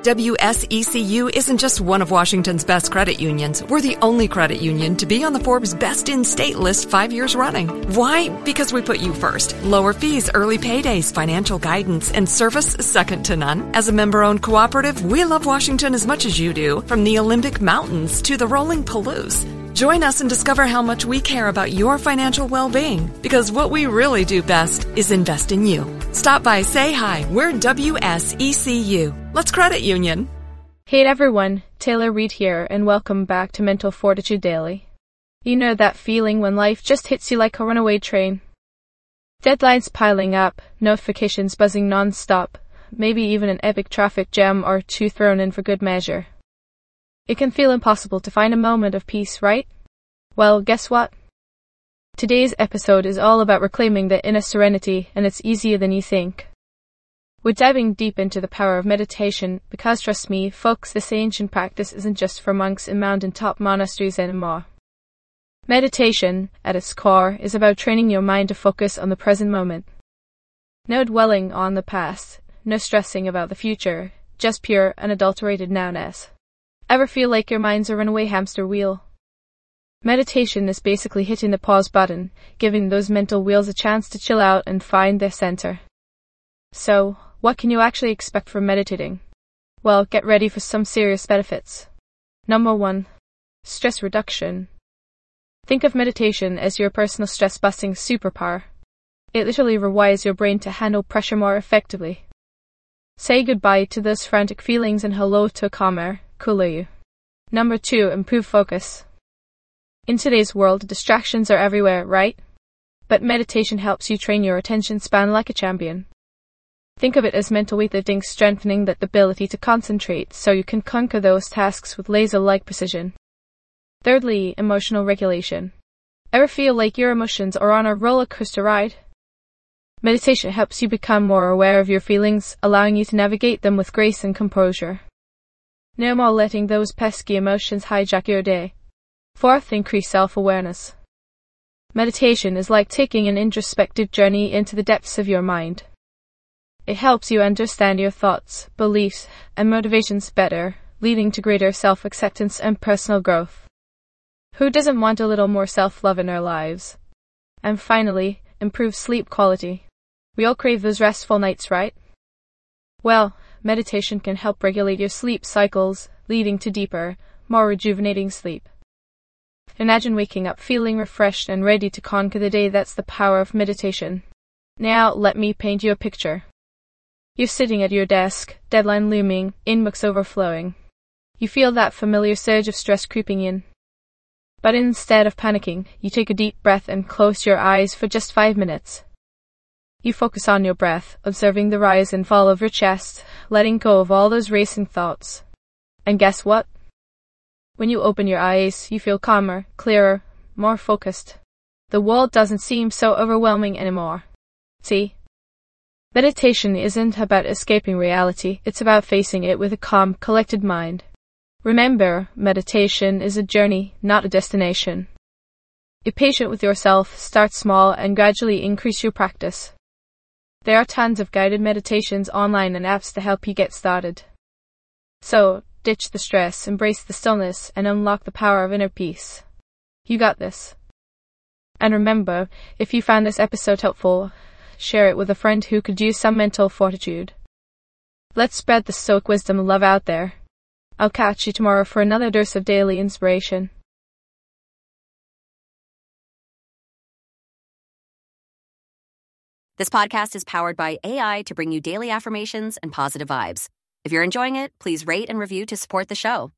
WSECU isn't just one of Washington's best credit unions. We're the only credit union to be on the Forbes Best in State list 5 years running. Why? Because we put you first. Lower fees, early paydays, financial guidance, and service second to none. As a member-owned cooperative, we love Washington as much as you do, from the Olympic Mountains to the rolling Palouse. Join us and discover how much we care about your financial well-being, because what we really do best is invest in you. Stop by, say hi. We're WSECU. Let's credit union. Hey everyone, Taylor Reid here, and welcome back to Mental Fortitude Daily. You know that feeling when life just hits you like a runaway train? Deadlines piling up, notifications buzzing non-stop, maybe even an epic traffic jam or two thrown in for good measure. It can feel impossible to find a moment of peace, right? Well, guess what? Today's episode is all about reclaiming the inner serenity, and it's easier than you think. We're diving deep into the power of meditation because, trust me, folks, this ancient practice isn't just for monks in mountaintop monasteries anymore. Meditation, at its core, is about training your mind to focus on the present moment. No dwelling on the past, no stressing about the future, just pure, unadulterated nowness. Ever feel like your mind's a runaway hamster wheel? Meditation is basically hitting the pause button, giving those mental wheels a chance to chill out and find their center. So, what can you actually expect from meditating? Well, get ready for some serious benefits. Number 1. Stress reduction. Think of meditation as your personal stress-busting superpower. It literally rewires your brain to handle pressure more effectively. Say goodbye to those frantic feelings and hello to a calmer, cooler you. Number 2. Improve focus. In today's world, distractions are everywhere, right? But meditation helps you train your attention span like a champion. Think of it as mental weightlifting, strengthening that ability to concentrate so you can conquer those tasks with laser-like precision. Thirdly, emotional regulation. Ever feel like your emotions are on a roller coaster ride? Meditation helps you become more aware of your feelings, allowing you to navigate them with grace and composure. No more letting those pesky emotions hijack your day. Fourth, increase self-awareness. Meditation is like taking an introspective journey into the depths of your mind. It helps you understand your thoughts, beliefs, and motivations better, leading to greater self-acceptance and personal growth. Who doesn't want a little more self-love in their lives? And finally, improve sleep quality. We all crave those restful nights, right? Well, meditation can help regulate your sleep cycles, leading to deeper, more rejuvenating sleep. Imagine waking up feeling refreshed and ready to conquer the day. That's the power of meditation. Now, let me paint you a picture. You're sitting at your desk, deadline looming, inbox overflowing. You feel that familiar surge of stress creeping in. But instead of panicking, you take a deep breath and close your eyes for just 5 minutes. You focus on your breath, observing the rise and fall of your chest, letting go of all those racing thoughts. And guess what? When you open your eyes, you feel calmer, clearer, more focused. The world doesn't seem so overwhelming anymore. See? Meditation isn't about escaping reality, it's about facing it with a calm, collected mind. Remember, meditation is a journey, not a destination. Be patient with yourself, start small, and gradually increase your practice. There are tons of guided meditations online and apps to help you get started. So, ditch the stress, embrace the stillness, and unlock the power of inner peace. You got this. And remember, if you found this episode helpful, share it with a friend who could use some mental fortitude. Let's spread the Stoic wisdom and love out there. I'll catch you tomorrow for another dose of daily inspiration. This podcast is powered by AI to bring you daily affirmations and positive vibes. If you're enjoying it, please rate and review to support the show.